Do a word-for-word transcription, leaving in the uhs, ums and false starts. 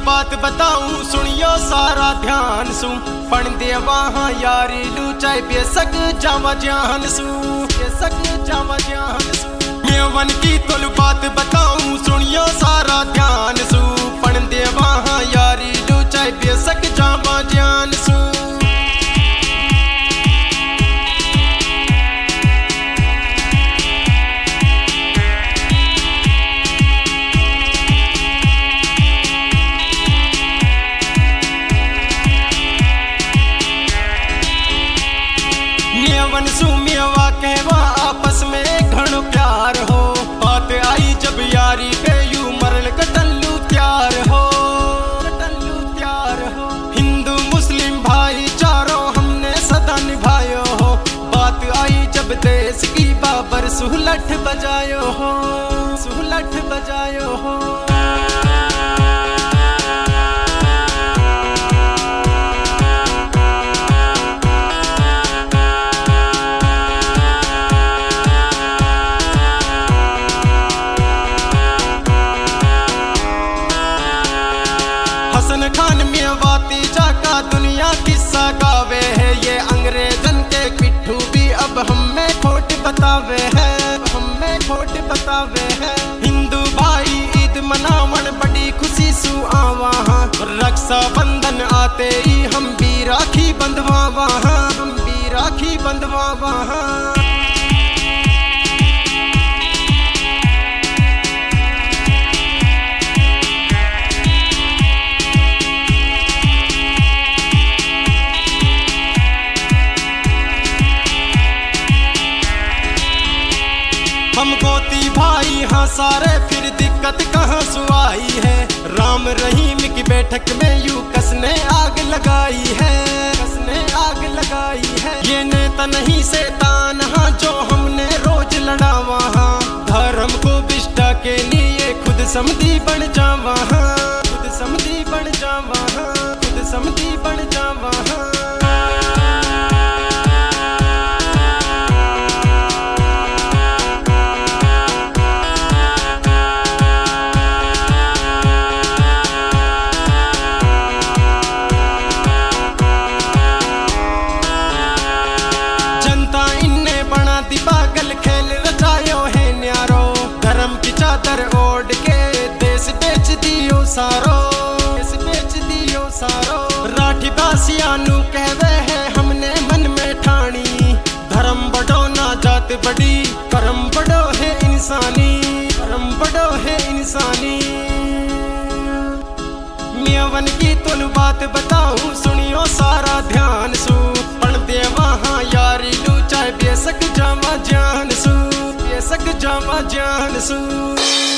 बात बताऊं सुनियो सारा ध्यान सु पण दे वहां यारी लू चाहे बेसक जावा जान सु बेसक जावा जान सु मेवन की तुल बात बताऊं सुनियो सारा ध्यान सु पण दे वहां यारी लू चाहे बेसक जावा जान सु मेवन सु मेवा कहवा आपस में घणो प्यार हो बात आई जब यारी पे यू मरल कटल्लू त्यार हो कटल्लू त्यार हो हिंदू मुस्लिम भाईचारो हमने सदा निभायो हो बात आई जब देश की बाबर सुलठ बजायो हो सुलठ बजायो हो हसन खान मेवाती जाका दुनिया किस्सा गावे है ये अंग्रेजन के पिट्ठू भी अब हमें खोट बतावे है हमें खोट बतावे है हिंदू भाई ईद मनावन बड़ी खुशी सु आवा रक्षा बंधन आते ही हम भी राखी बंधवा वहाँ हम भी राखी बंधवा वहाँ हम गोती भाई हाँ सारे फिर दिक्कत कहाँ सुआई है राम रहीम की बैठक में यू कसने आग लगाई है कसने आग लगाई है ये नेता नहीं शैतान हाँ जो हमने रोज लड़ा वहाँ धर्म को विष्टा के लिए खुद समधी बन जावा हाँ खुद समधी बन जावा हाँ खुद समधी बन जावा हाँ पागल खेल रचायो है न्यारो धर्म की चादर ओढ़ के देश बेच दियो सारो देश बेच दियो सारो राठी बासियानु कहवे है हमने मन में ठानी धर्म बड़ो ना जात बड़ी कर्म बड़ो है इंसानी कर्म बड़ो है इंसानी मेवन की तुल बात बताऊं सुनियो सारा ध्यान सु पण दे वहां यारी लू चाहे बेसक जावा जान सु बेसक जावा जान सु।